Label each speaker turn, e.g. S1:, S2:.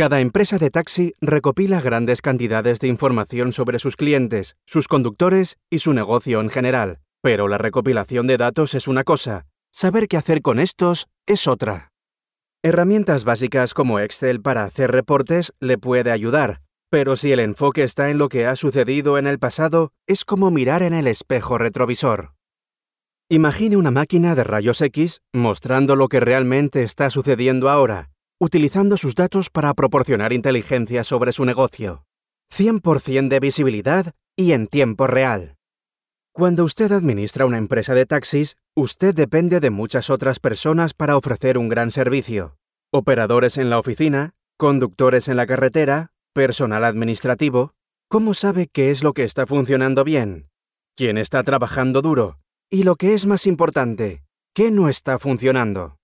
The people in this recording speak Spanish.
S1: Cada empresa de taxi recopila grandes cantidades de información sobre sus clientes, sus conductores y su negocio en general. Pero la recopilación de datos es una cosa, saber qué hacer con estos es otra. Herramientas básicas como Excel para hacer reportes le puede ayudar, pero si el enfoque está en lo que ha sucedido en el pasado, es como mirar en el espejo retrovisor. Imagine una máquina de rayos X mostrando lo que realmente está sucediendo ahora, utilizando sus datos para proporcionar inteligencia sobre su negocio. 100% de visibilidad y en tiempo real. Cuando usted administra una empresa de taxis, usted depende de muchas otras personas para ofrecer un gran servicio. Operadores en la oficina, conductores en la carretera, personal administrativo. ¿Cómo sabe qué es lo que está funcionando bien? ¿Quién está trabajando duro? Y lo que es más importante, ¿qué no está funcionando?